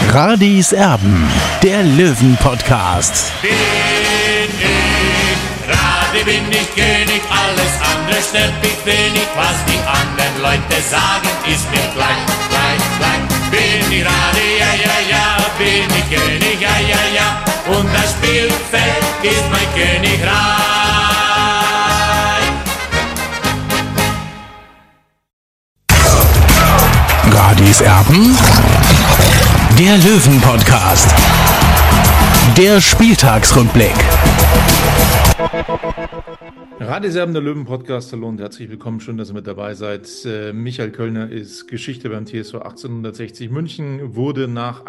Radis Erben, der Löwen-Podcast. Bin ich König, alles andere stört mich wenig. Was die anderen Leute sagen, ist mir gleich. Bin ich Radi, ja, bin ich König, ja. Und das Spielfeld ist mein Königreich. Radis Erben, der Löwen-Podcast. Der Spieltagsrückblick. Radis Erben, der Löwen-Podcast. Hallo und herzlich willkommen. Schön, dass ihr mit dabei seid. Michael Kölner ist Geschichte beim TSV 1860 München, wurde nach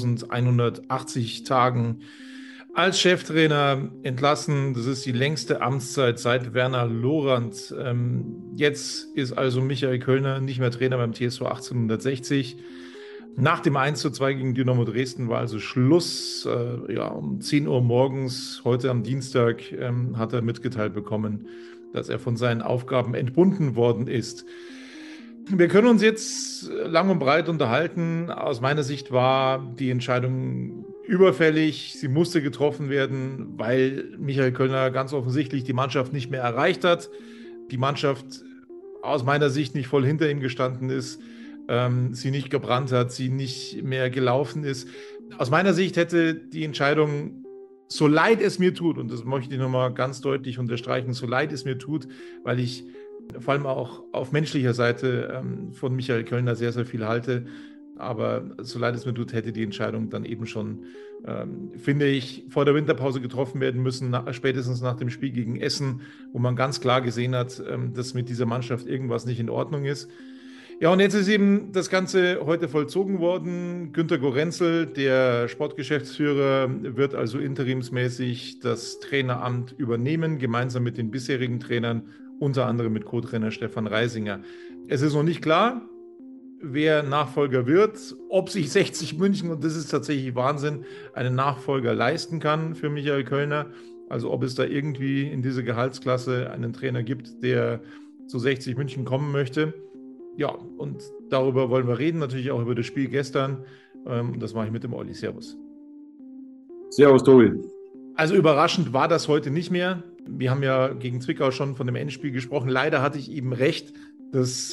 1180 Tagen als Cheftrainer entlassen. Das ist die längste Amtszeit seit Werner Lorand. Jetzt ist also Michael Kölner nicht mehr Trainer beim TSV 1860. Nach dem 1:2 gegen Dynamo Dresden war also Schluss. Um 10 Uhr morgens, heute am Dienstag, hat er mitgeteilt bekommen, dass er von seinen Aufgaben entbunden worden ist. Wir können uns jetzt lang und breit unterhalten. Aus meiner Sicht war die Entscheidung überfällig. Sie musste getroffen werden, weil Michael Kölner ganz offensichtlich die Mannschaft nicht mehr erreicht hat. Die Mannschaft aus meiner Sicht nicht voll hinter ihm gestanden ist. Sie nicht gebrannt hat, sie nicht mehr gelaufen ist. Aus meiner Sicht hätte die Entscheidung, so leid es mir tut, und das möchte ich nochmal ganz deutlich unterstreichen, so leid es mir tut, weil ich vor allem auch auf menschlicher Seite von Michael Kölner sehr, sehr viel halte, aber so leid es mir tut, hätte die Entscheidung dann eben schon, finde ich, vor der Winterpause getroffen werden müssen, spätestens nach dem Spiel gegen Essen, wo man ganz klar gesehen hat, dass mit dieser Mannschaft irgendwas nicht in Ordnung ist. Ja, und jetzt ist eben das Ganze heute vollzogen worden. Günter Gorenzel, der Sportgeschäftsführer, wird also interimsmäßig das Traineramt übernehmen, gemeinsam mit den bisherigen Trainern, unter anderem mit Co-Trainer Stefan Reisinger. Es ist noch nicht klar, wer Nachfolger wird, ob sich 60 München, und das ist tatsächlich Wahnsinn, einen Nachfolger leisten kann für Michael Kölner. Also ob es da irgendwie in diese Gehaltsklasse einen Trainer gibt, der zu 60 München kommen möchte. Ja, und darüber wollen wir reden, natürlich auch über das Spiel gestern. Das mache ich mit dem Olli. Servus. Servus, Tobi. Also überraschend war das heute nicht mehr. Wir haben ja gegen Zwickau schon von dem Endspiel gesprochen. Leider hatte ich eben recht, dass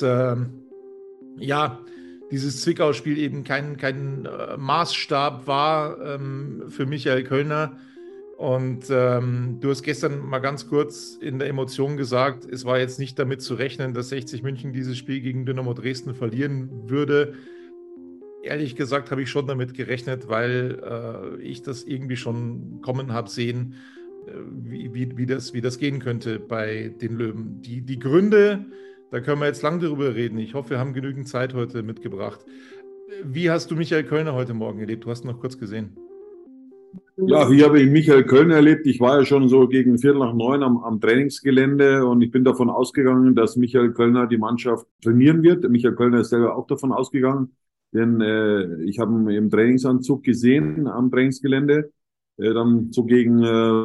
dieses Zwickau-Spiel eben kein Maßstab war für Michael Kölner. Und du hast gestern mal ganz kurz in der Emotion gesagt, es war jetzt nicht damit zu rechnen, dass 60 München dieses Spiel gegen Dynamo Dresden verlieren würde. Ehrlich gesagt habe ich schon damit gerechnet, weil ich das irgendwie schon kommen habe sehen, wie das gehen könnte bei den Löwen. Die Gründe, da können wir jetzt lang darüber reden. Ich hoffe, wir haben genügend Zeit heute mitgebracht. Wie hast du Michael Kölner heute Morgen erlebt? Du hast ihn noch kurz gesehen. Ja, wie habe ich Michael Kölner erlebt? Ich war ja schon so gegen 8:45 am Trainingsgelände und ich bin davon ausgegangen, dass Michael Kölner die Mannschaft trainieren wird. Michael Kölner ist selber auch davon ausgegangen, denn ich habe ihn im Trainingsanzug gesehen am Trainingsgelände. Dann so gegen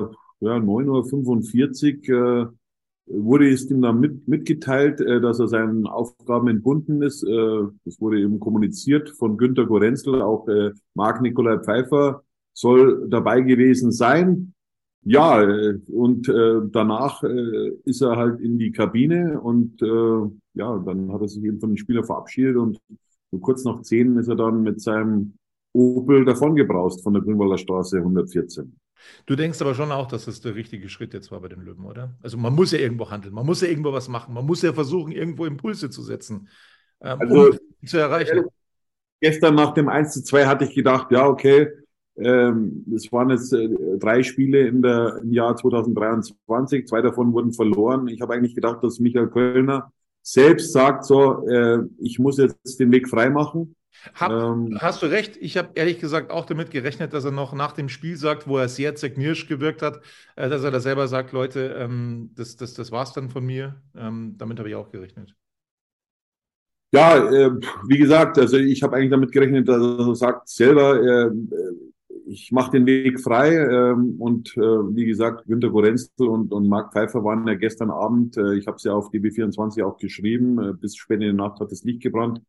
9:45 wurde es ihm dann mitgeteilt, dass er seinen Aufgaben entbunden ist. Das wurde eben kommuniziert von Günter Gorenzel, auch Marc-Nicolai Pfeiffer soll dabei gewesen sein. Ja, und danach ist er halt in die Kabine und dann hat er sich eben von den Spielern verabschiedet und so kurz nach 10 ist er dann mit seinem Opel davongebraust von der Grünwalder Straße 114. Du denkst aber schon auch, dass das der richtige Schritt jetzt war bei den Löwen, oder? Also man muss ja irgendwo handeln, man muss ja irgendwo was machen, man muss ja versuchen, irgendwo Impulse zu setzen, um zu erreichen. Gestern nach dem 1:2 hatte ich gedacht, ja, okay, es waren jetzt 3 Spiele im Jahr 2023, 2 davon wurden verloren. Ich habe eigentlich gedacht, dass Michael Kölner selbst sagt, so, ich muss jetzt den Weg freimachen. Hast du recht, ich habe ehrlich gesagt auch damit gerechnet, dass er noch nach dem Spiel sagt, wo er sehr zerknirscht gewirkt hat, dass er da selber sagt, Leute, das war's dann von mir. Damit habe ich auch gerechnet. Ja, wie gesagt, also ich habe eigentlich damit gerechnet, dass er sagt selber, ich mache den Weg frei und wie gesagt, Günter Gorenzel und Marc Pfeiffer waren ja gestern Abend, ich habe es ja auf DB24 auch geschrieben, bis spät in die Nacht hat das Licht gebrannt,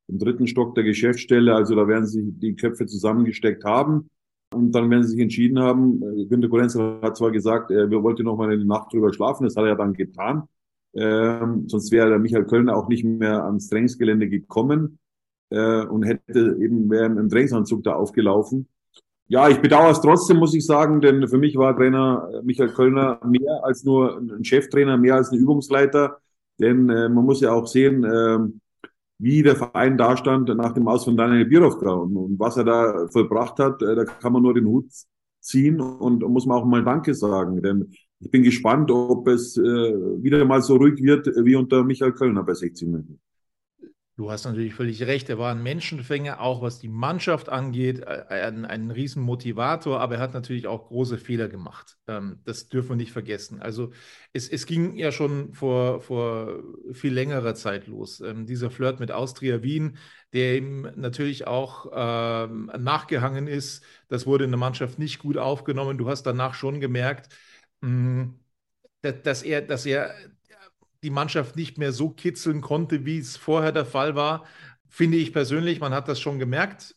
im dritten Stock der Geschäftsstelle. Also da werden sie die Köpfe zusammengesteckt haben. Und dann werden sie sich entschieden haben, Günter Gorenzel hat zwar gesagt, wir wollten noch mal eine Nacht drüber schlafen, das hat er dann getan. Sonst wäre der Michael Kölner auch nicht mehr ans Trainingsgelände gekommen und hätte eben wäre im Trainingsanzug da aufgelaufen. Ja, ich bedauere es trotzdem, muss ich sagen, denn für mich war Trainer Michael Kölner mehr als nur ein Cheftrainer, mehr als ein Übungsleiter. Denn man muss ja auch sehen, wie der Verein dastand nach dem Aus von Daniel Birovka und was er da vollbracht hat, da kann man nur den Hut ziehen und muss man auch mal Danke sagen. Denn ich bin gespannt, ob es wieder mal so ruhig wird wie unter Michael Kölner bei 60 München. Du hast natürlich völlig recht, er war ein Menschenfänger, auch was die Mannschaft angeht, ein Riesenmotivator, aber er hat natürlich auch große Fehler gemacht. Das dürfen wir nicht vergessen. Also es ging ja schon vor viel längerer Zeit los. Dieser Flirt mit Austria Wien, der ihm natürlich auch nachgehangen ist, das wurde in der Mannschaft nicht gut aufgenommen. Du hast danach schon gemerkt, dass er die Mannschaft nicht mehr so kitzeln konnte, wie es vorher der Fall war, finde ich persönlich. Man hat das schon gemerkt.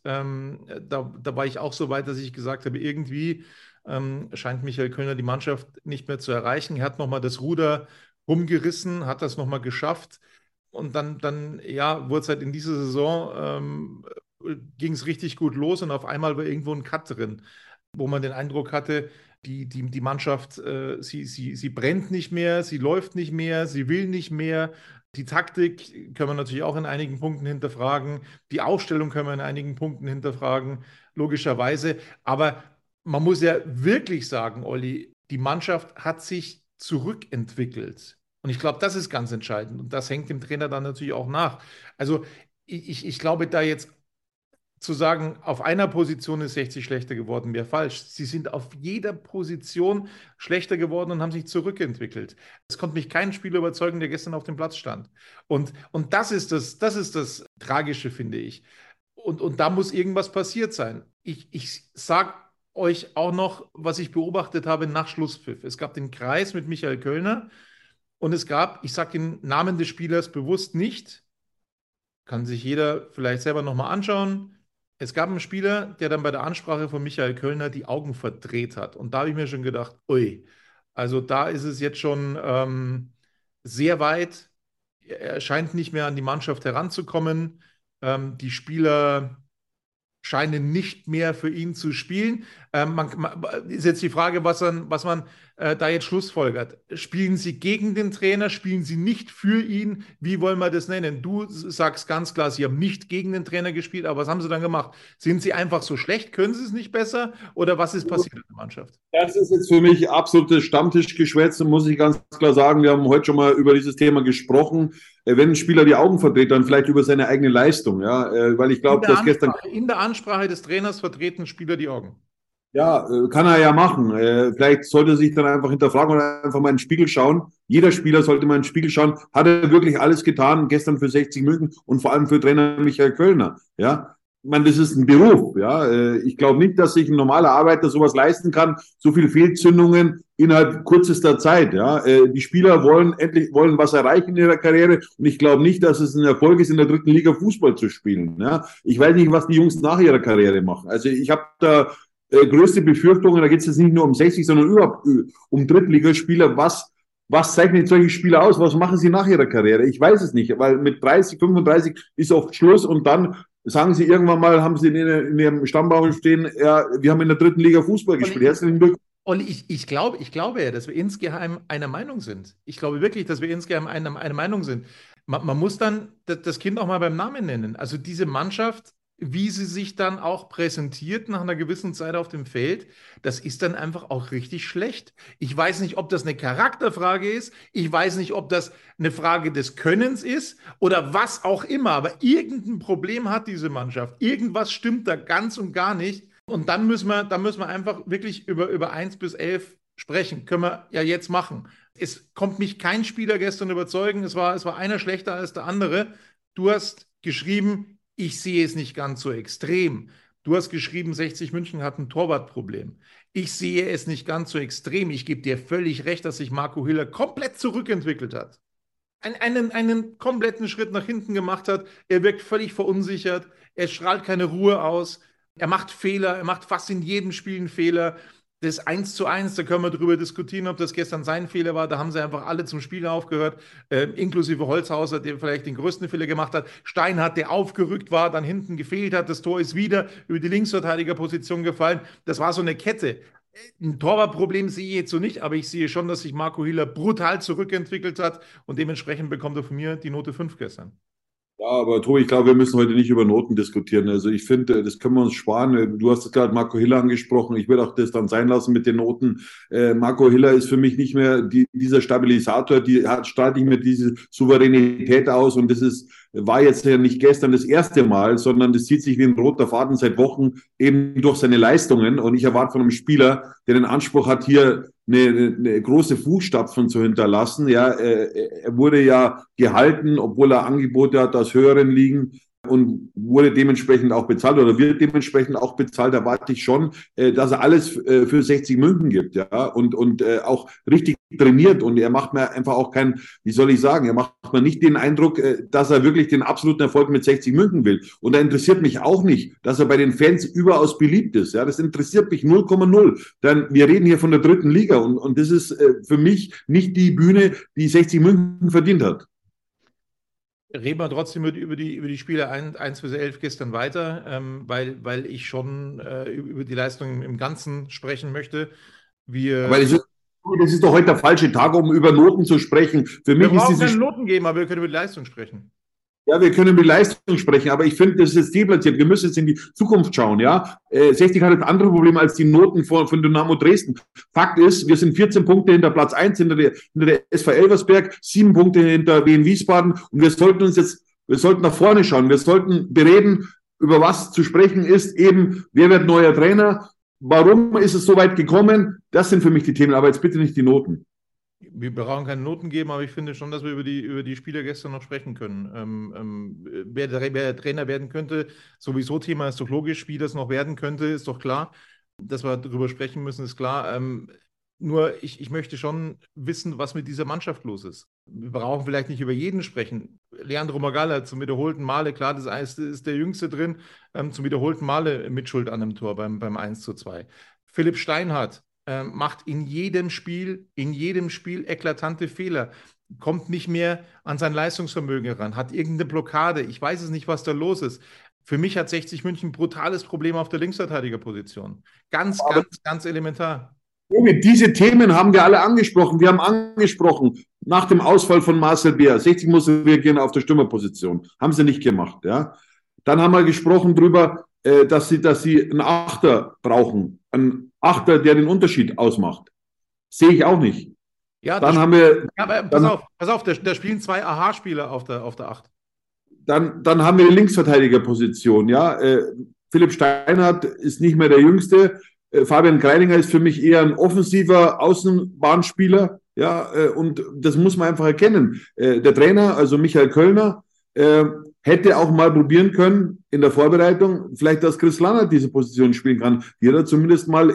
Da war ich auch so weit, dass ich gesagt habe, irgendwie scheint Michael Kölner die Mannschaft nicht mehr zu erreichen. Er hat nochmal das Ruder rumgerissen, hat das nochmal geschafft. Und dann ja, wurde es halt in dieser Saison, ging es richtig gut los und auf einmal war irgendwo ein Cut drin, wo man den Eindruck hatte, die Mannschaft, sie brennt nicht mehr, sie läuft nicht mehr, sie will nicht mehr. Die Taktik können wir natürlich auch in einigen Punkten hinterfragen. Die Aufstellung können wir in einigen Punkten hinterfragen, logischerweise. Aber man muss ja wirklich sagen, Olli, die Mannschaft hat sich zurückentwickelt. Und ich glaube, das ist ganz entscheidend. Und das hängt dem Trainer dann natürlich auch nach. Also ich glaube, da jetzt zu sagen, auf einer Position ist 60 schlechter geworden, wäre falsch. Sie sind auf jeder Position schlechter geworden und haben sich zurückentwickelt. Es konnte mich kein Spieler überzeugen, der gestern auf dem Platz stand. Und das ist das Tragische, finde ich. Und da muss irgendwas passiert sein. Ich sage euch auch noch, was ich beobachtet habe nach Schlusspfiff. Es gab den Kreis mit Michael Kölner und es gab, ich sage den Namen des Spielers bewusst nicht, kann sich jeder vielleicht selber nochmal anschauen. Es gab einen Spieler, der dann bei der Ansprache von Michael Kölner die Augen verdreht hat. Und da habe ich mir schon gedacht, ui, also da ist es jetzt schon sehr weit. Er scheint nicht mehr an die Mannschaft heranzukommen. Die Spieler scheinen nicht mehr für ihn zu spielen. Ist jetzt die Frage, was man da jetzt schlussfolgert. Spielen sie gegen den Trainer? Spielen sie nicht für ihn? Wie wollen wir das nennen? Du sagst ganz klar, sie haben nicht gegen den Trainer gespielt, aber was haben sie dann gemacht? Sind sie einfach so schlecht? Können sie es nicht besser? Oder was ist passiert in der Mannschaft? Das ist jetzt für mich absolutes Stammtischgeschwätz, muss ich ganz klar sagen. Wir haben heute schon mal über dieses Thema gesprochen. Wenn ein Spieler die Augen verdreht, dann vielleicht über seine eigene Leistung, ja, weil ich glaube, dass gestern in der Ansprache des Trainers vertreten Spieler die Augen. Ja, kann er ja machen. Vielleicht sollte er sich dann einfach hinterfragen oder einfach mal in den Spiegel schauen. Jeder Spieler sollte mal in den Spiegel schauen. Hat er wirklich alles getan gestern für 60 München und vor allem für Trainer Michael Kölner? Ja, ich meine, das ist ein Beruf. Ja, ich glaube nicht, dass sich ein normaler Arbeiter sowas leisten kann. So viele Fehlzündungen innerhalb kürzester Zeit. Ja, die Spieler wollen was erreichen in ihrer Karriere und ich glaube nicht, dass es ein Erfolg ist, in der dritten Liga Fußball zu spielen. Ja, ich weiß nicht, was die Jungs nach ihrer Karriere machen. Also ich habe da größte Befürchtungen, da geht es jetzt nicht nur um 60, sondern überhaupt um Drittligaspieler. Was zeichnet solche Spieler aus? Was machen sie nach ihrer Karriere? Ich weiß es nicht, weil mit 30, 35 ist oft Schluss und dann sagen sie irgendwann mal, haben sie in ihrem Stammbaum stehen, ja, wir haben in der dritten Liga Fußball gespielt. Herzlichen Glückwunsch. Olli, ich glaube ja, dass wir insgeheim einer Meinung sind. Ich glaube wirklich, dass wir insgeheim einer Meinung sind. Man muss dann das Kind auch mal beim Namen nennen. Also diese Mannschaft, wie sie sich dann auch präsentiert nach einer gewissen Zeit auf dem Feld, das ist dann einfach auch richtig schlecht. Ich weiß nicht, ob das eine Charakterfrage ist, ich weiß nicht, ob das eine Frage des Könnens ist oder was auch immer, aber irgendein Problem hat diese Mannschaft. Irgendwas stimmt da ganz und gar nicht. Und dann müssen wir einfach wirklich über 1 bis 11 sprechen. Können wir ja jetzt machen. Es kommt mich kein Spieler gestern überzeugen, es war einer schlechter als der andere. Du hast geschrieben, ich sehe es nicht ganz so extrem. Du hast geschrieben, 60 München hat ein Torwartproblem. Ich sehe es nicht ganz so extrem. Ich gebe dir völlig recht, dass sich Marco Hiller komplett zurückentwickelt hat. einen kompletten Schritt nach hinten gemacht hat. Er wirkt völlig verunsichert, er strahlt keine Ruhe aus, er macht Fehler, er macht fast in jedem Spiel einen Fehler. Das 1:1, da können wir drüber diskutieren, ob das gestern sein Fehler war. Da haben sie einfach alle zum Spiel aufgehört, inklusive Holzhauser, der vielleicht den größten Fehler gemacht hat. Steinhardt, der aufgerückt war, dann hinten gefehlt hat. Das Tor ist wieder über die Linksverteidigerposition gefallen. Das war so eine Kette. Ein Torwartproblem sehe ich jetzt so nicht, aber ich sehe schon, dass sich Marco Hiller brutal zurückentwickelt hat und dementsprechend bekommt er von mir die Note 5 gestern. Ja, aber Tobi, ich glaube, wir müssen heute nicht über Noten diskutieren. Also ich finde, das können wir uns sparen. Du hast gerade Marco Hiller angesprochen. Ich würde auch das dann sein lassen mit den Noten. Marco Hiller ist für mich nicht mehr dieser Stabilisator, strahlt nicht mehr diese Souveränität aus. Und war jetzt ja nicht gestern das erste Mal, sondern das zieht sich wie ein roter Faden seit Wochen eben durch seine Leistungen. Und ich erwarte von einem Spieler, der den Anspruch hat, hier eine große Fußstapfen zu hinterlassen. Ja, er wurde ja gehalten, obwohl er Angebote hat aus höheren Ligen und wurde dementsprechend auch bezahlt oder wird dementsprechend auch bezahlt. Da erwarte ich schon, dass er alles für 60 München gibt, ja, und auch richtig trainiert. Und er macht mir einfach auch er macht mir nicht den Eindruck, dass er wirklich den absoluten Erfolg mit 60 München will. Und da interessiert mich auch nicht, dass er bei den Fans überaus beliebt ist. Ja, das interessiert mich 0,0. Denn wir reden hier von der 3. Liga und das ist für mich nicht die Bühne, die 60 München verdient hat. Reden wir trotzdem über die Spiele 1 bis 11 gestern weiter, weil ich schon über die Leistung im Ganzen sprechen möchte. Aber das ist doch heute der falsche Tag, um über Noten zu sprechen. Für mich wir brauchen keine Noten geben, aber wir können über die Leistung sprechen. Ja, wir können über die Leistung sprechen, aber ich finde, das ist jetzt deplatziert. Wir müssen jetzt in die Zukunft schauen, ja. 60 hat ein anderes Problem als die Noten von Dynamo Dresden. Fakt ist, wir sind 14 Punkte hinter Platz 1, hinter der SV Elversberg, 7 Punkte hinter Wien Wiesbaden und wir sollten nach vorne schauen. Wir sollten bereden, über was zu sprechen ist, eben, wer wird neuer Trainer, warum ist es so weit gekommen? Das sind für mich die Themen, aber jetzt bitte nicht die Noten. Wir brauchen keine Noten geben, aber ich finde schon, dass wir über die Spieler gestern noch sprechen können. Wer Trainer werden könnte, sowieso Thema ist doch logisch, wie das noch werden könnte, ist doch klar. Dass wir darüber sprechen müssen, ist klar. Nur ich möchte schon wissen, was mit dieser Mannschaft los ist. Wir brauchen vielleicht nicht über jeden sprechen. Leandro Magalla zum wiederholten Male, klar, das ist der Jüngste drin, zum wiederholten Male Mitschuld an einem Tor beim 1:2. Philipp Steinhardt macht in jedem Spiel eklatante Fehler, kommt nicht mehr an sein Leistungsvermögen ran, hat irgendeine Blockade. Ich weiß es nicht, was da los ist. Für mich hat 60 München ein brutales Problem auf der Linksverteidigerposition. Ganz elementar. Diese Themen haben wir alle angesprochen. Wir haben angesprochen, nach dem Ausfall von Marcel Beer, 60 muss reagieren auf der Stürmerposition. Haben sie nicht gemacht. Ja? Dann haben wir gesprochen darüber, dass sie einen Achter brauchen. Einen Achter, der den Unterschied ausmacht. Sehe ich auch nicht. Ja, dann haben wir. Ja, aber pass auf, da spielen 2 Aha-Spieler auf der 8. Dann haben wir die Linksverteidigerposition. Ja? Philipp Steinhardt ist nicht mehr der Jüngste. Fabian Kreininger ist für mich eher ein offensiver Außenbahnspieler. Ja? Und das muss man einfach erkennen. Der Trainer, also Michael Kölner, hätte auch mal probieren können in der Vorbereitung, vielleicht, dass Chris Lannert diese Position spielen kann, die hat er zumindest mal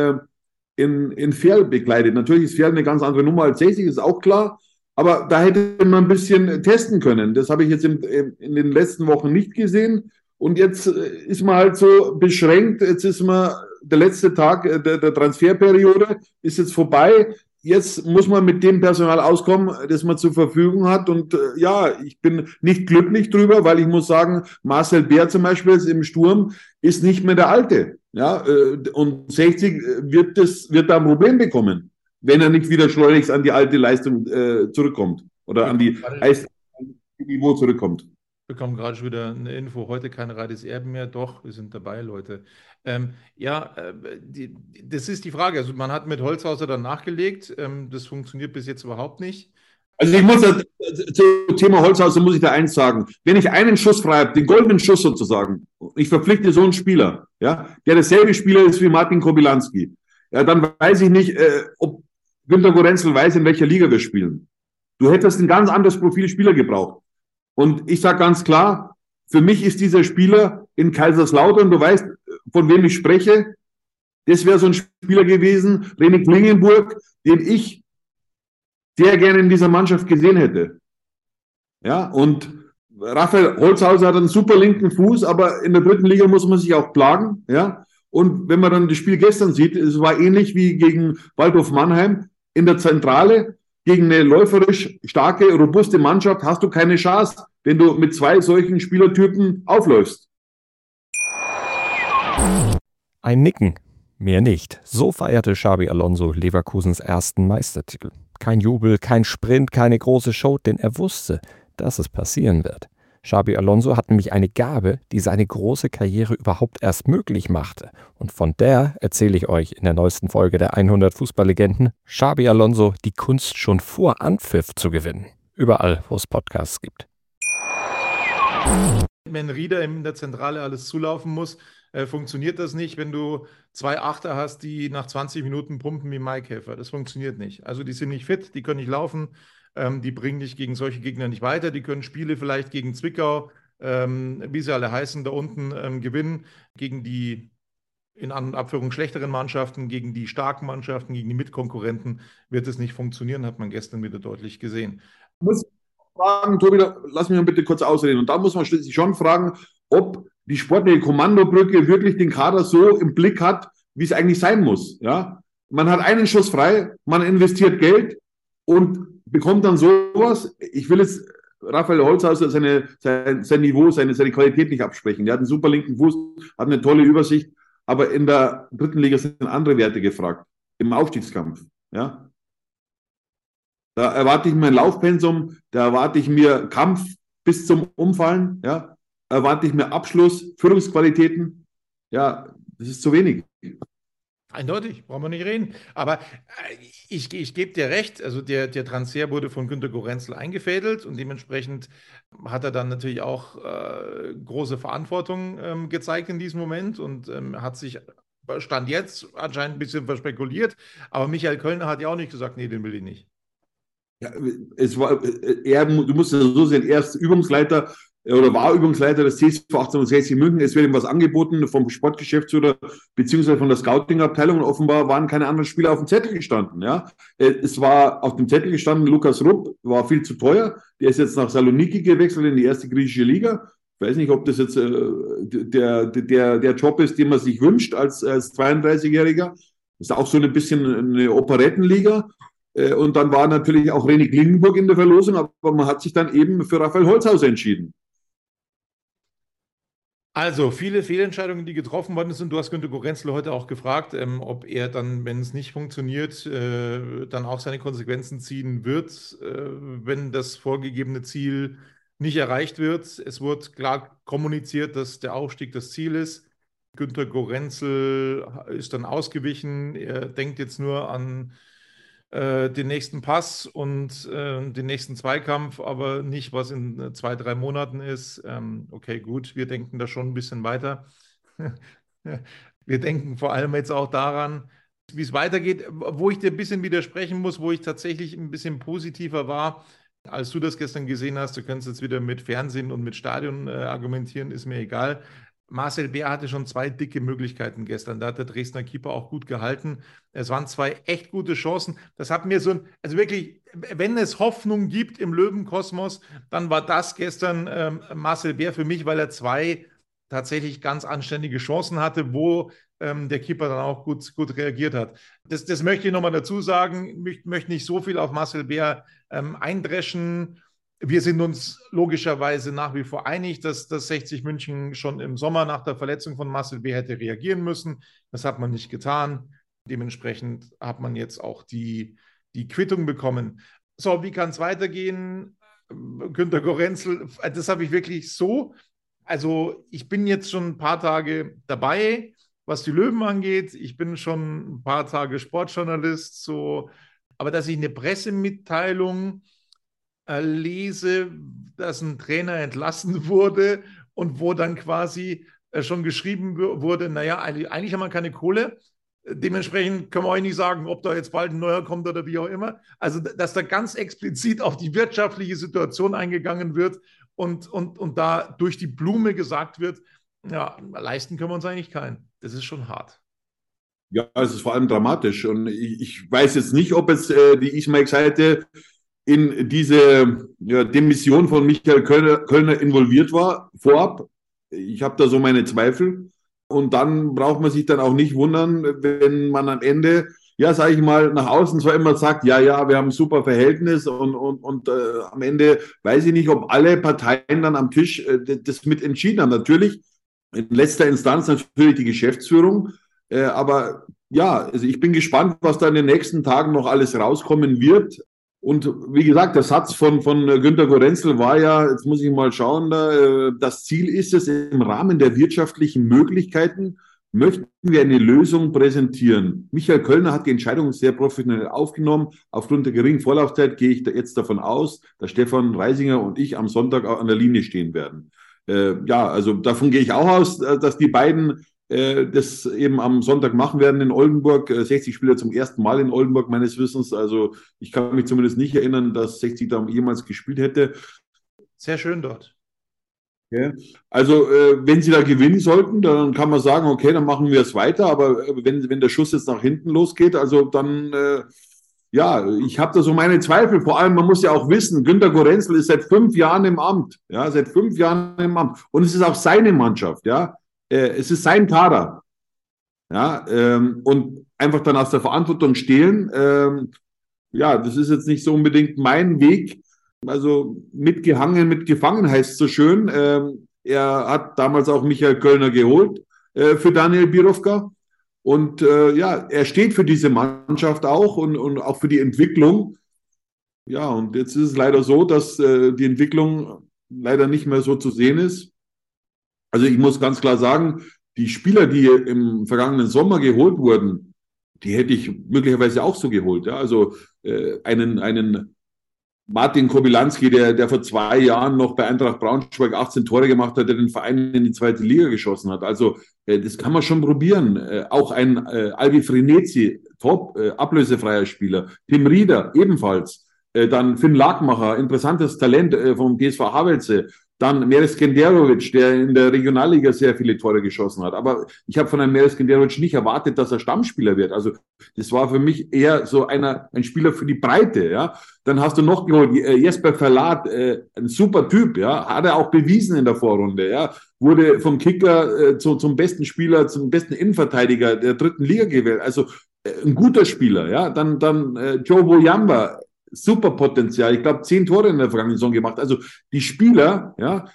in Ferl begleitet. Natürlich ist Ferl eine ganz andere Nummer als 60, ist auch klar, aber da hätte man ein bisschen testen können. Das habe ich jetzt in den letzten Wochen nicht gesehen und jetzt ist man halt so beschränkt, jetzt ist man, der letzte Tag der Transferperiode ist jetzt vorbei. Jetzt muss man mit dem Personal auskommen, das man zur Verfügung hat. Und ich bin nicht glücklich drüber, weil ich muss sagen, Marcel Beer zum Beispiel im Sturm ist nicht mehr der Alte. Ja, und 60 wird da ein Problem bekommen, wenn er nicht wieder schleunigst an die alte Leistung zurückkommt oder an die Niveau zurückkommt. Wir bekommen gerade schon wieder eine Info, heute keine Radis Erben mehr. Doch, wir sind dabei, Leute. Das ist die Frage. Also man hat mit Holzhauser dann nachgelegt. Das funktioniert bis jetzt überhaupt nicht. Also ich muss zum Thema Holzhauser muss ich da eins sagen. Wenn ich einen Schuss frei habe, den goldenen Schuss sozusagen, ich verpflichte so einen Spieler, ja, der derselbe Spieler ist wie Martin Kobylanski, ja, dann weiß ich nicht, ob Günter Gorenzel weiß, in welcher Liga wir spielen. Du hättest ein ganz anderes Profil Spieler gebraucht. Und ich sage ganz klar, für mich ist dieser Spieler in Kaiserslautern, du weißt, von wem ich spreche, das wäre so ein Spieler gewesen, René Klingenburg, den ich sehr gerne in dieser Mannschaft gesehen hätte. Ja, und Raphael Holzhauser hat einen super linken Fuß, aber in der dritten Liga muss man sich auch plagen. Ja, und wenn man dann das Spiel gestern sieht, es war ähnlich wie gegen Waldhof Mannheim in der Zentrale. Gegen eine läuferisch starke, robuste Mannschaft hast du keine Chance, wenn du mit zwei solchen Spielertypen aufläufst. Ein Nicken, mehr nicht. So feierte Xabi Alonso Leverkusens ersten Meistertitel. Kein Jubel, kein Sprint, keine große Show, denn er wusste, dass es passieren wird. Xabi Alonso hat nämlich eine Gabe, die seine große Karriere überhaupt erst möglich machte. Und von der erzähle ich euch in der neuesten Folge der 100 Fußballlegenden. Xabi Alonso, die Kunst schon vor Anpfiff zu gewinnen. Überall, wo es Podcasts gibt. Wenn Rieder in der Zentrale alles zulaufen muss, funktioniert das nicht, wenn du zwei Achter hast, die nach 20 Minuten pumpen wie Maikäfer. Das funktioniert nicht. Also die sind nicht fit, die können nicht laufen, die bringen dich gegen solche Gegner nicht weiter, die können Spiele vielleicht gegen Zwickau, wie sie alle heißen, da unten gewinnen, gegen die in An- und Abführung schlechteren Mannschaften, gegen die starken Mannschaften, gegen die Mitkonkurrenten wird es nicht funktionieren, hat man gestern wieder deutlich gesehen. Ich muss fragen, Tobi, lass mich mal bitte kurz ausreden. Und da muss man schließlich schon fragen, ob die sportliche Kommandobrücke wirklich den Kader so im Blick hat, wie es eigentlich sein muss. Ja? Man hat einen Schuss frei, man investiert Geld und bekommt dann sowas. Ich will jetzt Raphael Holzhauser sein Niveau, seine Qualität nicht absprechen. Der hat einen super linken Fuß, hat eine tolle Übersicht, aber in der dritten Liga sind andere Werte gefragt, im Aufstiegskampf. Ja? Da erwarte ich mir ein Laufpensum, da erwarte ich mir Kampf bis zum Umfallen, ja, erwarte ich mir Abschluss, Führungsqualitäten. Ja, das ist zu wenig. Eindeutig, brauchen wir nicht reden. Aber ich gebe dir recht, also der Transfer wurde von Günter Gorenzel eingefädelt und dementsprechend hat er dann natürlich auch große Verantwortung gezeigt in diesem Moment und hat sich, Stand jetzt, anscheinend ein bisschen verspekuliert. Aber Michael Kölner hat ja auch nicht gesagt, nee, den will ich nicht. Ja, du musst es so sehen, er ist Übungsleiter oder war Übungsleiter des TSV 1860 München. Es wird ihm was angeboten vom Sportgeschäftsführer beziehungsweise von der Scouting-Abteilung und offenbar waren keine anderen Spieler auf dem Zettel gestanden. Ja? Es war auf dem Zettel gestanden, Lukas Rupp war viel zu teuer. Der ist jetzt nach Saloniki gewechselt in die erste griechische Liga. Ich weiß nicht, ob das jetzt der Job ist, den man sich wünscht als 32-Jähriger. Das ist auch so ein bisschen eine Operettenliga. Und dann war natürlich auch René Klingenburg in der Verlosung, aber man hat sich dann eben für Raphael Holzhauser entschieden. Also viele Fehlentscheidungen, die getroffen worden sind. Du hast Günter Gorenzel heute auch gefragt, ob er dann, wenn es nicht funktioniert, dann auch seine Konsequenzen ziehen wird, wenn das vorgegebene Ziel nicht erreicht wird. Es wurde klar kommuniziert, dass der Aufstieg das Ziel ist. Günter Gorenzel ist dann ausgewichen. Er denkt jetzt nur an den nächsten Pass und den nächsten Zweikampf, aber nicht, was in 2, 3 Monaten ist. Okay, gut, wir denken da schon ein bisschen weiter. Wir denken vor allem jetzt auch daran, wie es weitergeht, wo ich dir ein bisschen widersprechen muss, wo ich tatsächlich ein bisschen positiver war, als du das gestern gesehen hast. Du kannst jetzt wieder mit Fernsehen und mit Stadion argumentieren, ist mir egal. Marcel Bär hatte schon 2 dicke Möglichkeiten gestern. Da hat der Dresdner Keeper auch gut gehalten. Es waren 2 echt gute Chancen. Das hat mir also wirklich, wenn es Hoffnung gibt im Löwenkosmos, dann war das gestern Marcel Bär für mich, weil er 2 tatsächlich ganz anständige Chancen hatte, wo der Keeper dann auch gut reagiert hat. Das möchte ich nochmal dazu sagen. Ich möchte nicht so viel auf Marcel Bär eindreschen. Wir sind uns logischerweise nach wie vor einig, dass 60 München schon im Sommer nach der Verletzung von Marcel B. hätte reagieren müssen. Das hat man nicht getan. Dementsprechend hat man jetzt auch die Quittung bekommen. So, wie kann es weitergehen? Günter Gorenzel, das habe ich wirklich so. Also ich bin jetzt schon ein paar Tage dabei, was die Löwen angeht. Ich bin schon ein paar Tage Sportjournalist. So. Aber dass ich eine Pressemitteilung lese, dass ein Trainer entlassen wurde und wo dann quasi schon geschrieben wurde, naja, eigentlich haben wir keine Kohle, dementsprechend können wir euch nicht sagen, ob da jetzt bald ein neuer kommt oder wie auch immer. Also, dass da ganz explizit auf die wirtschaftliche Situation eingegangen wird und da durch die Blume gesagt wird, ja, leisten können wir uns eigentlich keinen. Das ist schon hart. Ja, es ist vor allem dramatisch und ich weiß jetzt nicht, ob jetzt die Ismail Seite in diese Demission von Michael Kölner involviert war, vorab. Ich habe da so meine Zweifel. Und dann braucht man sich dann auch nicht wundern, wenn man am Ende, ja, sage ich mal, nach außen zwar immer sagt, ja, wir haben ein super Verhältnis und am Ende weiß ich nicht, ob alle Parteien dann am Tisch das mit entschieden haben. Natürlich, in letzter Instanz natürlich die Geschäftsführung, aber ja, also ich bin gespannt, was da in den nächsten Tagen noch alles rauskommen wird. Und wie gesagt, der Satz von Günter Gorenzel war ja, jetzt muss ich mal schauen, das Ziel ist es, im Rahmen der wirtschaftlichen Möglichkeiten möchten wir eine Lösung präsentieren. Michael Kölner hat die Entscheidung sehr professionell aufgenommen. Aufgrund der geringen Vorlaufzeit gehe ich jetzt davon aus, dass Stefan Reisinger und ich am Sonntag auch an der Linie stehen werden. Also davon gehe ich auch aus, dass die beiden das eben am Sonntag machen werden in Oldenburg. 60 Spieler zum ersten Mal in Oldenburg meines Wissens. Also ich kann mich zumindest nicht erinnern, dass 60 da jemals gespielt hätte. Sehr schön dort. Ja. Also wenn sie da gewinnen sollten, dann kann man sagen, okay, dann machen wir es weiter. Aber wenn der Schuss jetzt nach hinten losgeht, also dann, ich habe da so meine Zweifel. Vor allem, man muss ja auch wissen, Günter Gorenzel ist seit 5 Jahren im Amt. Ja, seit 5 Jahren im Amt. Und es ist auch seine Mannschaft, ja. Es ist sein Kader. Ja, und einfach dann aus der Verantwortung stehlen, das ist jetzt nicht so unbedingt mein Weg. Also mitgehangen, mitgefangen heißt es so schön. Er hat damals auch Michael Kölner geholt für Daniel Birovka. Und er steht für diese Mannschaft auch und auch für die Entwicklung. Ja, und jetzt ist es leider so, dass die Entwicklung leider nicht mehr so zu sehen ist. Also ich muss ganz klar sagen, die Spieler, die im vergangenen Sommer geholt wurden, die hätte ich möglicherweise auch so geholt. Ja? Also einen Martin Kobylanski, der vor 2 Jahren noch bei Eintracht Braunschweig 18 Tore gemacht hat, der den Verein in die 2. Liga geschossen hat. Also das kann man schon probieren. Auch ein Albi Frenetzi, top, ablösefreier Spieler. Tim Rieder ebenfalls. Dann Finn Lagmacher, interessantes Talent vom TSV Havelse. Dann Meres Genderovic, der in der Regionalliga sehr viele Tore geschossen hat. Aber ich habe von einem Meres Genderovic nicht erwartet, dass er Stammspieler wird. Also das war für mich eher so ein Spieler für die Breite. Ja. Dann hast du noch geholt, Jesper Verlat, ein super Typ. Ja, hat er auch bewiesen in der Vorrunde. Ja, wurde vom Kicker zum besten Spieler, zum besten Innenverteidiger der 3. Liga gewählt. Also ein guter Spieler. Ja, dann Joe Boyamba. Super Potenzial. Ich glaube, 10 Tore in der vergangenen Saison gemacht. Also die Spieler,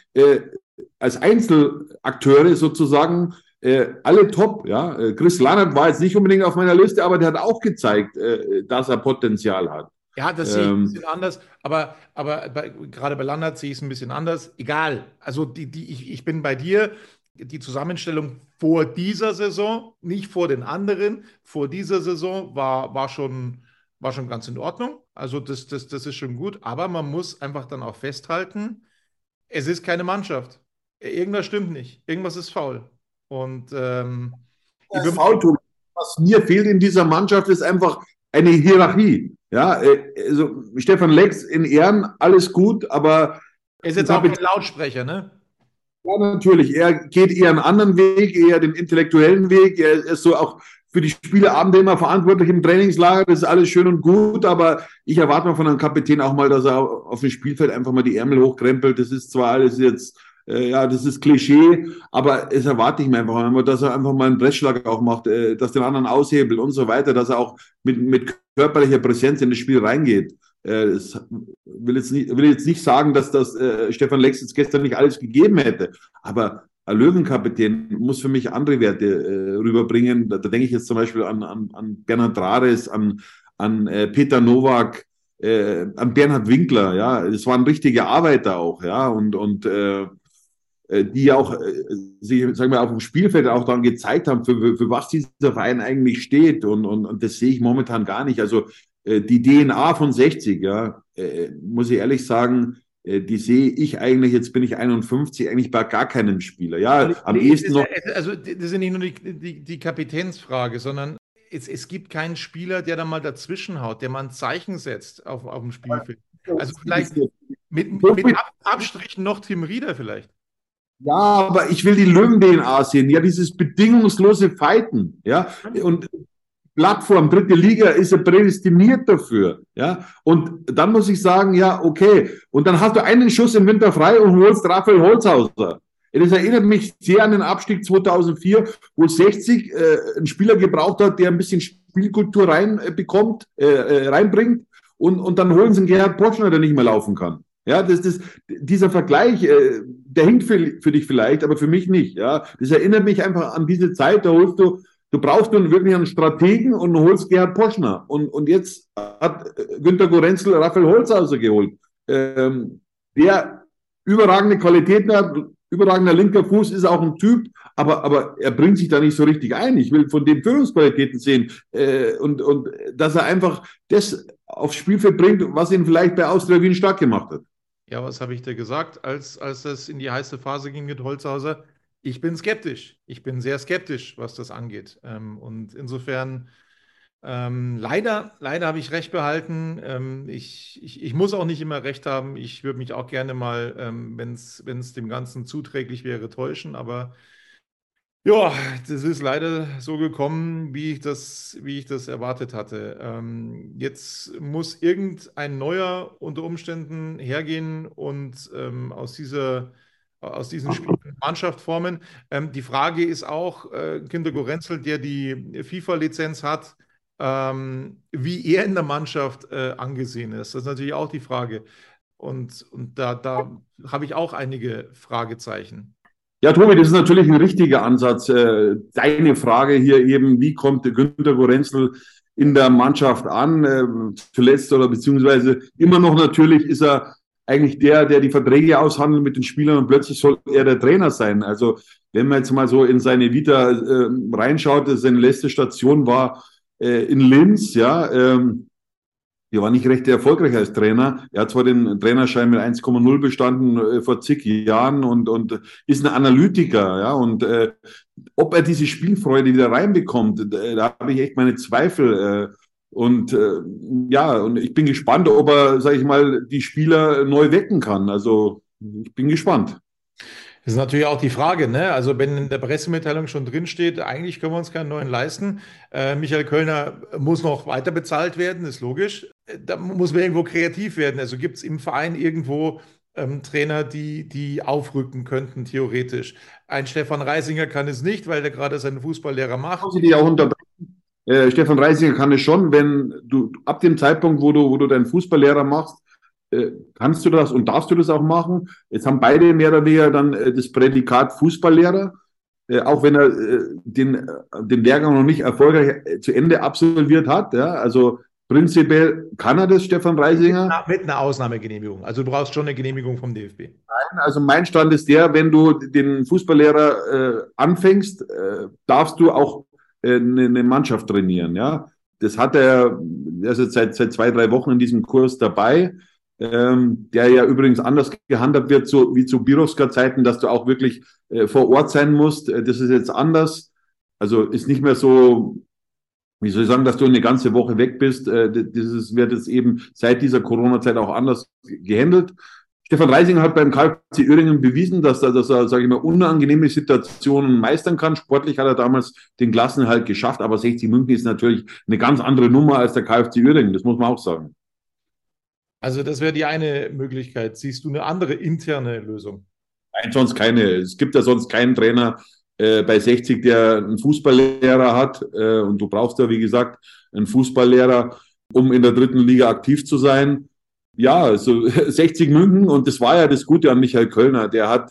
als Einzelakteure sozusagen, alle top. Ja, Chris Lannert war jetzt nicht unbedingt auf meiner Liste, aber der hat auch gezeigt, dass er Potenzial hat. Ja, das sehe ich ein bisschen anders, aber gerade bei Lannert sehe ich es ein bisschen anders. Egal. Also ich bin bei dir. Die Zusammenstellung vor dieser Saison, nicht vor den anderen, vor dieser Saison war schon ganz in Ordnung. Also das ist schon gut. Aber man muss einfach dann auch festhalten, es ist keine Mannschaft. Irgendwas stimmt nicht. Irgendwas ist faul. Und was mir fehlt in dieser Mannschaft, ist einfach eine Hierarchie. Ja, also Stefan Lex in Ehren, alles gut, aber er ist jetzt auch kein Lautsprecher, ne? Ja, natürlich. Er geht eher einen anderen Weg, eher den intellektuellen Weg. Er ist so auch für die Spieleabende immer verantwortlich im Trainingslager. Das ist alles schön und gut, aber ich erwarte mal von einem Kapitän auch mal, dass er auf dem Spielfeld einfach mal die Ärmel hochkrempelt. Das ist zwar alles jetzt, das ist Klischee, aber es erwarte ich mir einfach, dass er einfach mal einen Pressschlag auch macht, dass den anderen aushebelt und so weiter, dass er auch mit körperlicher Präsenz in das Spiel reingeht. Ich will jetzt nicht sagen, dass das Stefan Lex jetzt gestern nicht alles gegeben hätte, aber ein Löwenkapitän muss für mich andere Werte rüberbringen. Da denke ich jetzt zum Beispiel an Bernhard Rares, an Peter Nowak, an Bernhard Winkler. Ja, das waren richtige Arbeiter auch, ja, und die auch sich, sagen wir, auf dem Spielfeld auch dann gezeigt haben, für was dieser Verein eigentlich steht. Und das sehe ich momentan gar nicht. Also die DNA von 60, ja, muss ich ehrlich sagen, die sehe ich eigentlich, jetzt bin ich 51, eigentlich bei gar keinem Spieler. Ja, am ehesten noch. Also, das ist ja nicht nur die Kapitänsfrage, sondern es gibt keinen Spieler, der da mal dazwischen haut, der mal ein Zeichen setzt auf dem Spielfeld. Also, vielleicht mit Abstrichen noch Tim Rieder vielleicht. Ja, aber ich will die Löwen-DNA sehen. Ja, dieses bedingungslose Fighten. Ja, und Plattform, dritte Liga, ist er prädestiniert dafür. Ja? Und dann muss ich sagen, ja, okay. Und dann hast du einen Schuss im Winter frei und holst Raphael Holzhauser. Das erinnert mich sehr an den Abstieg 2004, wo 60 einen Spieler gebraucht hat, der ein bisschen Spielkultur reinbringt. Und dann holen sie einen Gerhard Poschner, der nicht mehr laufen kann. Ja, dieser Vergleich, der hinkt für dich vielleicht, aber für mich nicht. Ja, das erinnert mich einfach an diese Zeit, du brauchst nun wirklich einen Strategen und holst Gerhard Poschner. Und jetzt hat Günter Gorenzel Raphael Holzhauser geholt, der überragende Qualitäten hat, überragender linker Fuß, ist auch ein Typ, aber er bringt sich da nicht so richtig ein. Ich will von den Führungsqualitäten sehen und dass er einfach das aufs Spielfeld bringt, was ihn vielleicht bei Austria Wien stark gemacht hat. Ja, was habe ich dir gesagt, als das in die heiße Phase ging mit Holzhauser? Ich bin skeptisch. Ich bin sehr skeptisch, was das angeht. Und insofern, leider habe ich recht behalten. Ich muss auch nicht immer recht haben. Ich würde mich auch gerne mal, wenn es dem Ganzen zuträglich wäre, täuschen. Aber ja, das ist leider so gekommen, wie ich das erwartet hatte. Jetzt muss irgendein neuer unter Umständen hergehen und aus diesen Spielen eine Mannschaft formen. Die Frage ist auch, Günter Gorenzel, der die FIFA-Lizenz hat, wie er in der Mannschaft angesehen ist. Das ist natürlich auch die Frage. Und da habe ich auch einige Fragezeichen. Ja, Tobi, das ist natürlich ein richtiger Ansatz. Deine Frage hier eben, wie kommt Günter Gorenzel in der Mannschaft an? Zuletzt oder beziehungsweise immer noch natürlich ist er eigentlich der die Verträge aushandelt mit den Spielern und plötzlich soll er der Trainer sein. Also wenn man jetzt mal so in seine Vita reinschaut, seine letzte Station war in Linz, ja, er war nicht recht erfolgreich als Trainer. Er hat zwar den Trainerschein mit 1,0 bestanden vor zig Jahren und ist ein Analytiker. Ja, und ob er diese Spielfreude wieder reinbekommt, da habe ich echt meine Zweifel. Und ich bin gespannt, ob er, sage ich mal, die Spieler neu wecken kann. Also ich bin gespannt. Das ist natürlich auch die Frage, ne? Also wenn in der Pressemitteilung schon drinsteht, eigentlich können wir uns keinen neuen leisten. Michael Kölner muss noch weiter bezahlt werden, ist logisch. Da muss man irgendwo kreativ werden. Also gibt es im Verein irgendwo Trainer, die aufrücken könnten, theoretisch. Ein Stefan Reisinger kann es nicht, weil der gerade seinen Fußballlehrer macht. Muss ich dich auch unterbrechen? Stefan Reisinger kann es schon, wenn du ab dem Zeitpunkt, wo du deinen Fußballlehrer machst, kannst du das und darfst du das auch machen. Jetzt haben beide mehr oder weniger dann das Prädikat Fußballlehrer, auch wenn er den Lehrgang noch nicht erfolgreich zu Ende absolviert hat. Ja? Also prinzipiell kann er das, Stefan Reisinger. Mit einer Ausnahmegenehmigung. Also du brauchst schon eine Genehmigung vom DFB. Nein, also mein Stand ist der, wenn du den Fußballlehrer anfängst, darfst du auch eine Mannschaft trainieren. Ja? Das hat er ist jetzt seit 2-3 Wochen in diesem Kurs dabei. Der ja übrigens anders gehandhabt wird, so wie zu Birovska-Zeiten, dass du auch wirklich vor Ort sein musst. Das ist jetzt anders. Also ist nicht mehr so, wie soll ich sagen, dass du eine ganze Woche weg bist. Wird jetzt eben seit dieser Corona-Zeit auch anders gehandelt. Stefan Reisinger hat beim KfC Uerdingen bewiesen, dass er, sage ich mal, unangenehme Situationen meistern kann. Sportlich hat er damals den Klassenerhalt geschafft, aber 60 München ist natürlich eine ganz andere Nummer als der KfC Uerdingen. Das muss man auch sagen. Also das wäre die eine Möglichkeit. Siehst du eine andere interne Lösung? Nein, sonst keine. Es gibt ja sonst keinen Trainer bei 60, der einen Fußballlehrer hat. Und du brauchst ja, wie gesagt, einen Fußballlehrer, um in der dritten Liga aktiv zu sein. Ja, also 60 München, und das war ja das Gute an Michael Kölner. Der hat,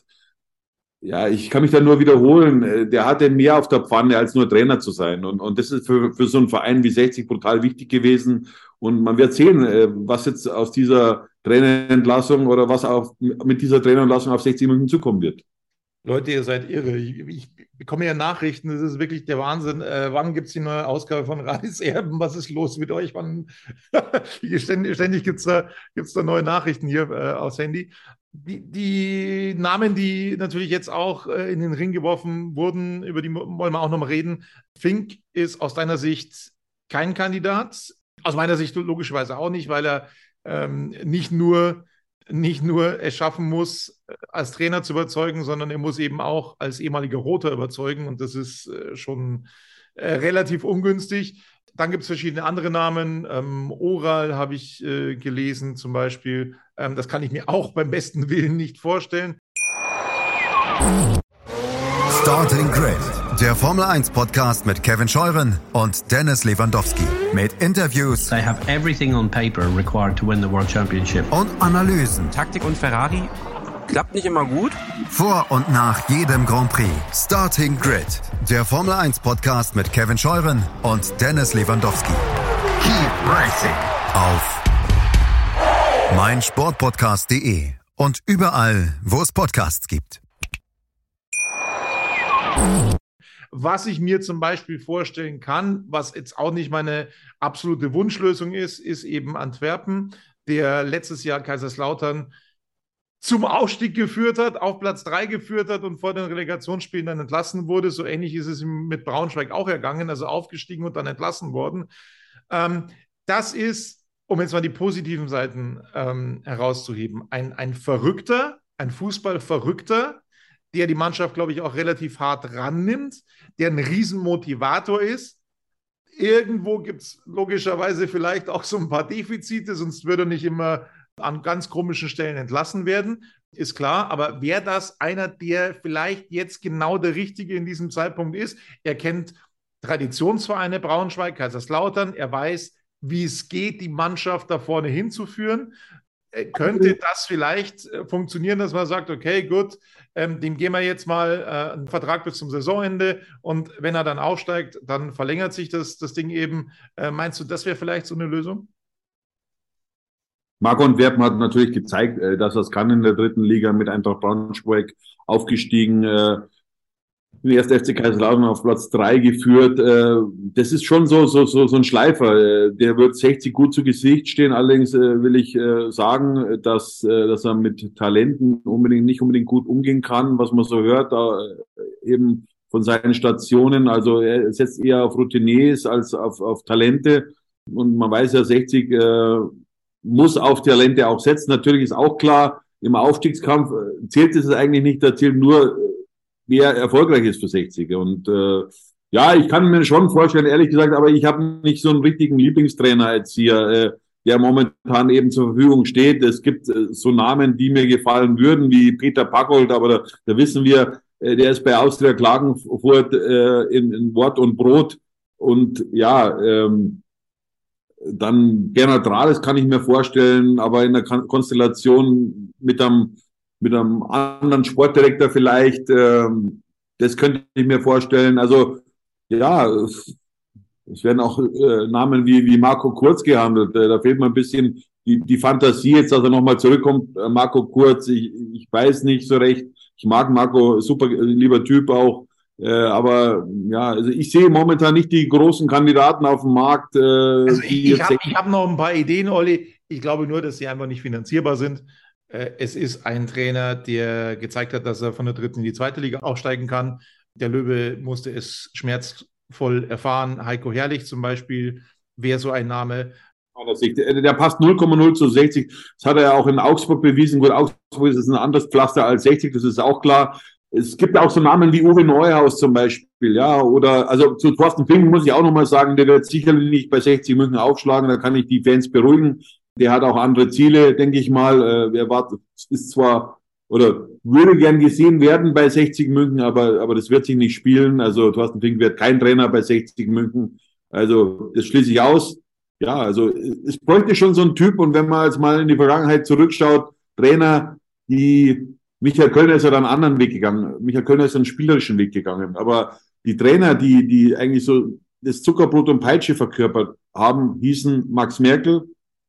ja, ich kann mich da nur wiederholen, der hatte mehr auf der Pfanne, als nur Trainer zu sein. Und das ist für so einen Verein wie 60 brutal wichtig gewesen. Und man wird sehen, was jetzt aus dieser Trainerentlassung oder was mit dieser Trainerentlassung auf 60 München zukommen wird. Leute, ihr seid irre. Ich bekomme ja Nachrichten, das ist wirklich der Wahnsinn. Wann gibt es die neue Ausgabe von Radis Erben? Was ist los mit euch? Ständig gibt es da neue Nachrichten hier aufs Handy. Die Namen, die natürlich jetzt auch in den Ring geworfen wurden, über die wollen wir auch nochmal reden. Fink ist aus deiner Sicht kein Kandidat. Aus meiner Sicht logischerweise auch nicht, weil er nicht nur es schaffen muss, als Trainer zu überzeugen, sondern er muss eben auch als ehemaliger Roter überzeugen. Und das ist schon relativ ungünstig. Dann gibt es verschiedene andere Namen. Oral habe ich gelesen zum Beispiel. Das kann ich mir auch beim besten Willen nicht vorstellen. Starting Grid, der Formel 1 Podcast mit Kevin Scheuren und Dennis Lewandowski. Mit Interviews. They have everything on paper required to win the World Championship. Und Analysen. Taktik und Ferrari klappt nicht immer gut. Vor und nach jedem Grand Prix. Starting Grid, der Formel 1 Podcast mit Kevin Scheuren und Dennis Lewandowski. Keep racing auf meinsportpodcast.de und überall, wo es Podcasts gibt. Was ich mir zum Beispiel vorstellen kann, was jetzt auch nicht meine absolute Wunschlösung ist eben Antwerpen, der letztes Jahr Kaiserslautern zum Aufstieg geführt hat, auf Platz 3 geführt hat und vor den Relegationsspielen dann entlassen wurde. So ähnlich ist es mit Braunschweig auch ergangen, also aufgestiegen und dann entlassen worden. Das ist, um jetzt mal die positiven Seiten herauszuheben, ein Verrückter, ein Fußballverrückter, der die Mannschaft, glaube ich, auch relativ hart rannimmt, der ein Riesenmotivator ist. Irgendwo gibt es logischerweise vielleicht auch so ein paar Defizite, sonst würde er nicht immer an ganz komischen Stellen entlassen werden, ist klar. Aber wäre das einer, der vielleicht jetzt genau der Richtige in diesem Zeitpunkt ist? Er kennt Traditionsvereine Braunschweig, Kaiserslautern, er weiß, wie es geht, die Mannschaft da vorne hinzuführen. Könnte das vielleicht funktionieren, dass man sagt, okay, gut, dem geben wir jetzt mal einen Vertrag bis zum Saisonende und wenn er dann aufsteigt, dann verlängert sich das Ding eben. Meinst du, das wäre vielleicht so eine Lösung? Marco Antwerpen hat natürlich gezeigt, dass er es kann in der dritten Liga, mit Eintracht Braunschweig aufgestiegen, den 1. FC Kaiserslautern auf Platz 3 geführt. Das ist schon so ein Schleifer. Der wird 60 gut zu Gesicht stehen. Allerdings will ich sagen, dass er mit Talenten nicht unbedingt gut umgehen kann, was man so hört, eben von seinen Stationen. Also er setzt eher auf Routiniers als auf Talente. Und man weiß ja, 60 muss auf Talente auch setzen. Natürlich ist auch klar, im Aufstiegskampf zählt es eigentlich nicht, da zählt nur, wer erfolgreich ist für 60. Und ja, ich kann mir schon vorstellen, ehrlich gesagt, aber ich habe nicht so einen richtigen Lieblingstrainer jetzt hier, der momentan eben zur Verfügung steht. Es gibt so Namen, die mir gefallen würden, wie Peter Packold, aber da wissen wir, der ist bei Austria Klagenfurt in Wort und Brot. Und ja, dann Gernot Rades kann ich mir vorstellen, aber in der Konstellation mit einem anderen Sportdirektor vielleicht, das könnte ich mir vorstellen. Also ja, es werden auch Namen wie Marco Kurz gehandelt. Da fehlt mir ein bisschen die Fantasie jetzt, dass er nochmal zurückkommt. Marco Kurz, ich weiß nicht so recht. Ich mag Marco, super lieber Typ auch. Aber ja, also ich sehe momentan nicht die großen Kandidaten auf dem Markt. Also ich hab noch ein paar Ideen, Olli. Ich glaube nur, dass sie einfach nicht finanzierbar sind. Es ist ein Trainer, der gezeigt hat, dass er von der dritten in die zweite Liga aufsteigen kann. Der Löwe musste es schmerzvoll erfahren. Heiko Herrlich zum Beispiel wäre so ein Name. Der passt 0,0 zu 60. Das hat er ja auch in Augsburg bewiesen. Gut, Augsburg ist ein anderes Pflaster als 60, das ist auch klar. Es gibt auch so Namen wie Uwe Neuhaus zum Beispiel, ja, oder, also zu Thorsten Fink muss ich auch nochmal sagen, der wird sicherlich nicht bei 60 München aufschlagen, da kann ich die Fans beruhigen. Der hat auch andere Ziele, denke ich mal. Ist zwar, oder würde gern gesehen werden bei 60 München, aber das wird sich nicht spielen. Also Thorsten Fink wird kein Trainer bei 60 München. Also das schließe ich aus. Ja, also es bräuchte schon so einen Typ, und wenn man jetzt mal in die Vergangenheit zurückschaut, Trainer, Michael Kölner ist ja dann einen anderen Weg gegangen. Michael Kölner ist einen spielerischen Weg gegangen. Aber die Trainer, die eigentlich so das Zuckerbrot und Peitsche verkörpert haben, hießen Max Merkel.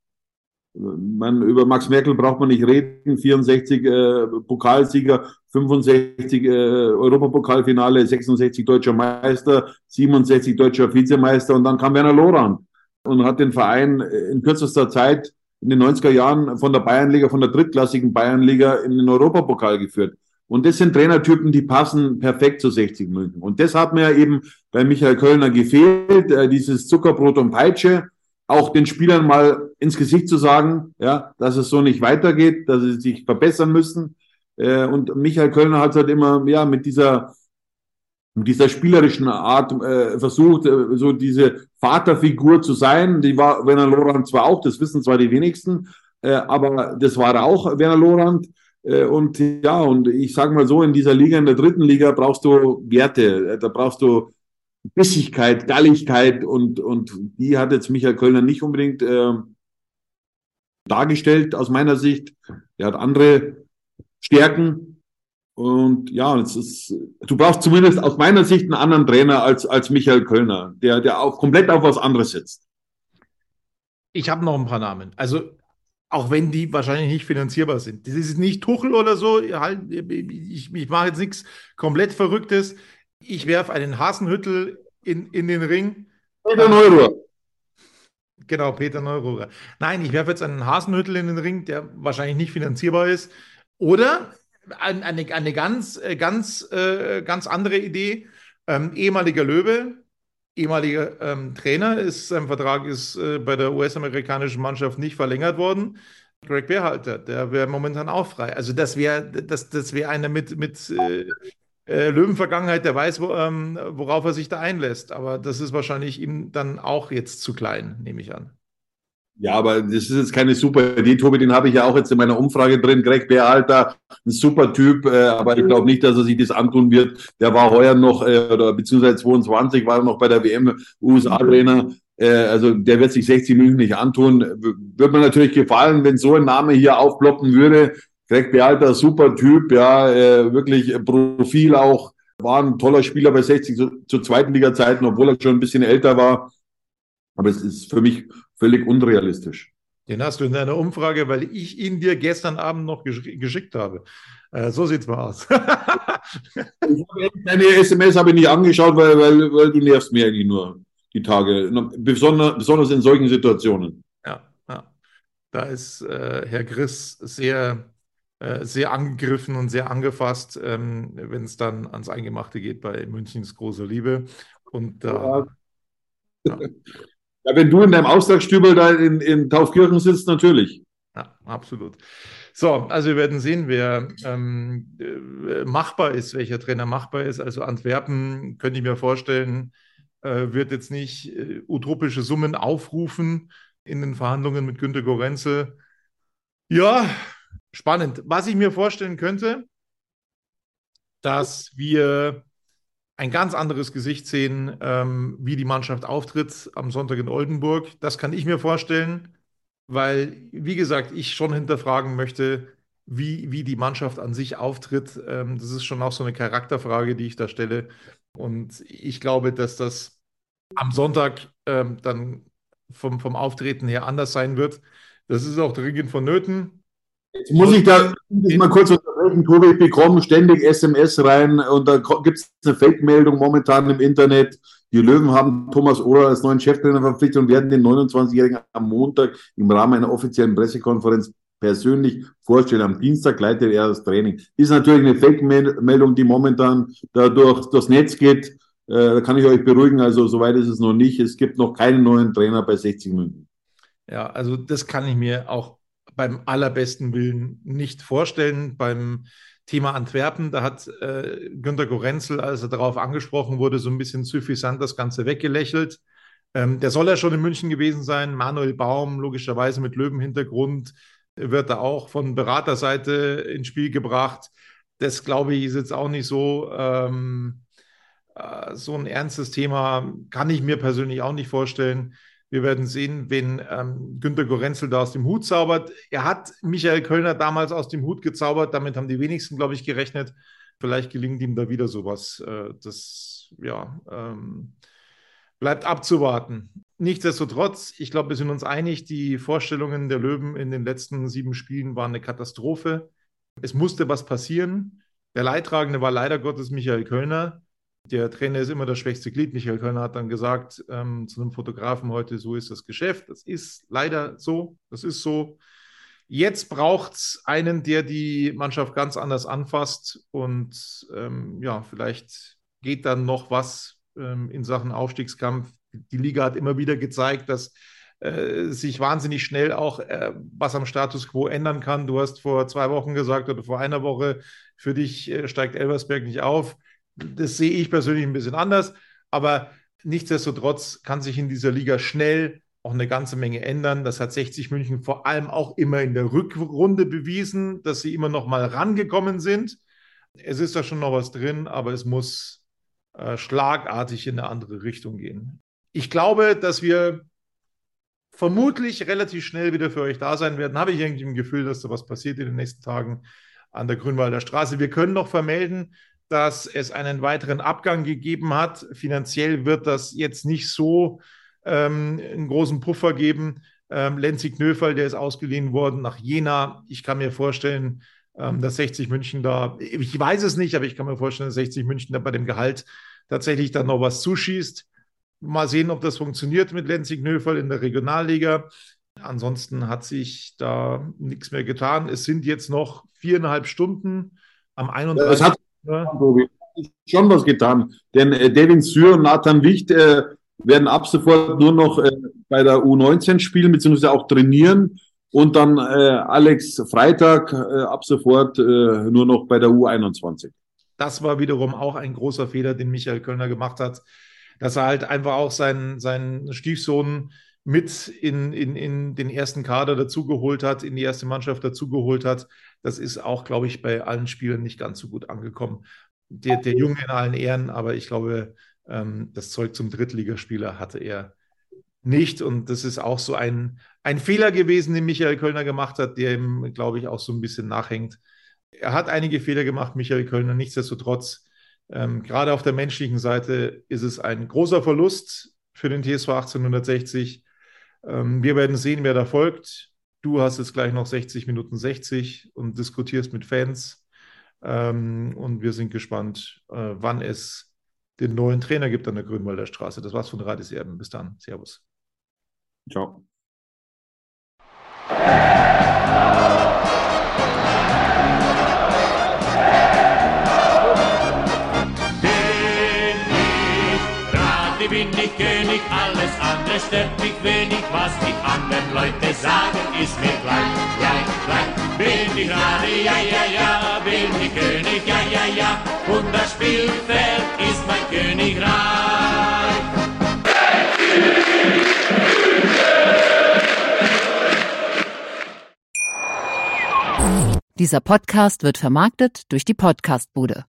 Über Max Merkel braucht man nicht reden. 64 Pokalsieger, 65 Europapokalfinale, 66 deutscher Meister, 67 deutscher Vizemeister, und dann kam Werner Lorand und hat den Verein in kürzester Zeit in den 90er Jahren von der Bayernliga, von der drittklassigen Bayernliga in den Europapokal geführt. Und das sind Trainertypen, die passen perfekt zu 60 München. Und das hat mir eben bei Michael Kölner gefehlt, dieses Zuckerbrot und Peitsche, auch den Spielern mal ins Gesicht zu sagen, ja, dass es so nicht weitergeht, dass sie sich verbessern müssen. Und Michael Kölner hat halt immer, ja, mit dieser mit dieser spielerischen Art versucht, so diese Vaterfigur zu sein. Die war Werner Lorand zwar auch, das wissen zwar die wenigsten, aber das war auch Werner Lorand. Und ja, und ich sage mal so, in dieser Liga, in der dritten Liga, brauchst du Werte, da brauchst du Bissigkeit, Galligkeit und die hat jetzt Michael Kölner nicht unbedingt dargestellt aus meiner Sicht. Er hat andere Stärken und ja, du brauchst zumindest aus meiner Sicht einen anderen Trainer als Michael Kölner, der auch komplett auf was anderes setzt. Ich habe noch ein paar Namen. Also, auch wenn die wahrscheinlich nicht finanzierbar sind. Das ist nicht Tuchel oder so. Ich mache jetzt nichts komplett Verrücktes. Ich werfe einen Hasenhüttl in den Ring. Peter Neururer. Genau, Peter Neururer. Nein, ich werfe jetzt einen Hasenhüttl in den Ring, der wahrscheinlich nicht finanzierbar ist. Oder eine ganz andere Idee. Ehemaliger Löwe, ehemaliger Trainer, sein Vertrag ist bei der US-amerikanischen Mannschaft nicht verlängert worden. Greg Berhalter, der wäre momentan auch frei. Also das wär einer mit Löwenvergangenheit, der weiß, worauf er sich da einlässt. Aber das ist wahrscheinlich ihm dann auch jetzt zu klein, nehme ich an. Ja, aber das ist jetzt keine super Idee, Tobi, den habe ich ja auch jetzt in meiner Umfrage drin. Greg Berhalter, ein super Typ, aber ich glaube nicht, dass er sich das antun wird. Der war heuer noch, oder beziehungsweise 22 war er noch bei der WM USA-Trainer. Also der wird sich 60 Minuten nicht antun. Würde mir natürlich gefallen, wenn so ein Name hier aufploppen würde. Greg Berhalter, super Typ, ja, wirklich Profil auch. War ein toller Spieler bei 60 zu Zweitliga-Zeiten, obwohl er schon ein bisschen älter war. Aber es ist für mich völlig unrealistisch. Den hast du in deiner Umfrage, weil ich ihn dir gestern Abend noch geschickt habe. So sieht's mal aus. Deine SMS habe ich nicht angeschaut, weil du nervst mir eigentlich nur die Tage. Besonders in solchen Situationen. Ja. Da ist Herr Griss sehr angegriffen und sehr angefasst, wenn es dann ans Eingemachte geht bei Münchens großer Liebe. Und ja. Ja, wenn du in deinem Austragsstübel da in Taufkirchen sitzt, natürlich. Ja, absolut. So, also wir werden sehen, wer machbar ist, welcher Trainer machbar ist. Also Antwerpen, könnte ich mir vorstellen, wird jetzt nicht utopische Summen aufrufen in den Verhandlungen mit Günter Gorenzel. Ja, spannend. Was ich mir vorstellen könnte, dass wir ein ganz anderes Gesicht sehen, wie die Mannschaft auftritt am Sonntag in Oldenburg. Das kann ich mir vorstellen, weil, wie gesagt, ich schon hinterfragen möchte, wie die Mannschaft an sich auftritt. Das ist schon auch so eine Charakterfrage, die ich da stelle. Und ich glaube, dass das am Sonntag dann vom Auftreten her anders sein wird. Das ist auch dringend vonnöten. Jetzt muss ich da mal kurz unterbrechen, Tobi, ich bekomme ständig SMS rein und da gibt es eine Fake-Meldung momentan im Internet. Die Löwen haben Thomas Ohrer als neuen Cheftrainer verpflichtet und werden den 29-Jährigen am Montag im Rahmen einer offiziellen Pressekonferenz persönlich vorstellen. Am Dienstag leitet er das Training. Ist natürlich eine Fake-Meldung, die momentan da durchs Netz geht. Da kann ich euch beruhigen, also soweit ist es noch nicht. Es gibt noch keinen neuen Trainer bei 60 München. Ja, also das kann ich mir auch beim allerbesten Willen nicht vorstellen. Beim Thema Antwerpen, da hat Günter Gorenzel, als er darauf angesprochen wurde, so ein bisschen suffisant das Ganze weggelächelt. Der soll ja schon in München gewesen sein. Manuel Baum, logischerweise mit Löwenhintergrund, wird da auch von Beraterseite ins Spiel gebracht. Das, glaube ich, ist jetzt auch nicht so ein ernstes Thema. Kann ich mir persönlich auch nicht vorstellen. Wir werden sehen, wen Günter Gorenzel da aus dem Hut zaubert. Er hat Michael Kölner damals aus dem Hut gezaubert. Damit haben die wenigsten, glaube ich, gerechnet. Vielleicht gelingt ihm da wieder sowas. Das bleibt abzuwarten. Nichtsdestotrotz, ich glaube, wir sind uns einig, die Vorstellungen der Löwen in den letzten 7 Spielen waren eine Katastrophe. Es musste was passieren. Der Leidtragende war leider Gottes Michael Kölner. Der Trainer ist immer das schwächste Glied. Michael Kölner hat dann gesagt zu einem Fotografen heute, so ist das Geschäft. Das ist leider so. Das ist so. Jetzt braucht es einen, der die Mannschaft ganz anders anfasst. Und vielleicht geht dann noch was in Sachen Aufstiegskampf. Die Liga hat immer wieder gezeigt, dass sich wahnsinnig schnell auch was am Status quo ändern kann. Du hast vor 2 Wochen gesagt oder vor einer Woche, für dich steigt Elversberg nicht auf. Das sehe ich persönlich ein bisschen anders, aber nichtsdestotrotz kann sich in dieser Liga schnell auch eine ganze Menge ändern. Das hat 60 München vor allem auch immer in der Rückrunde bewiesen, dass sie immer noch mal rangekommen sind. Es ist da schon noch was drin, aber es muss schlagartig in eine andere Richtung gehen. Ich glaube, dass wir vermutlich relativ schnell wieder für euch da sein werden. Habe ich irgendwie ein Gefühl, dass da was passiert in den nächsten Tagen an der Grünwalder Straße. Wir können noch vermelden, dass es einen weiteren Abgang gegeben hat. Finanziell wird das jetzt nicht so einen großen Puffer geben. Lenzi Knöferl, der ist ausgeliehen worden nach Jena. Ich kann mir vorstellen, dass 60 München da, ich weiß es nicht, aber ich kann mir vorstellen, dass 60 München da bei dem Gehalt tatsächlich dann noch was zuschießt. Mal sehen, ob das funktioniert mit Lenzi Knöferl in der Regionalliga. Ansonsten hat sich da nichts mehr getan. Es sind jetzt noch 4,5 Stunden am 31. Es hat schon was getan, denn Devin Syr und Nathan Wicht werden ab sofort nur noch bei der U19 spielen, beziehungsweise auch trainieren. Und dann Alex Freitag ab sofort nur noch bei der U21. Das war wiederum auch ein großer Fehler, den Michael Kölner gemacht hat, dass er halt einfach auch seinen Stiefsohn mit in den ersten Kader dazugeholt hat, in die erste Mannschaft dazugeholt hat. Das ist auch, glaube ich, bei allen Spielern nicht ganz so gut angekommen. Der Junge in allen Ehren, aber ich glaube, das Zeug zum Drittligaspieler hatte er nicht. Und das ist auch so ein Fehler gewesen, den Michael Kölner gemacht hat, der ihm, glaube ich, auch so ein bisschen nachhängt. Er hat einige Fehler gemacht, Michael Kölner. Nichtsdestotrotz, gerade auf der menschlichen Seite ist es ein großer Verlust für den TSV 1860. Wir werden sehen, wer da folgt. Du hast jetzt gleich noch 60 Minuten 60 und diskutierst mit Fans. Und wir sind gespannt, wann es den neuen Trainer gibt an der Grünwalder Straße. Das war's von Radies Erben. Bis dann. Servus. Ciao. Bin ich König, alles andere stört mich wenig, was die anderen Leute sagen, ist mir gleich. Bin ich Rade, ja, bin ich König, ja, und das Spielfeld ist mein Königreich. Dieser Podcast wird vermarktet durch die Podcastbude.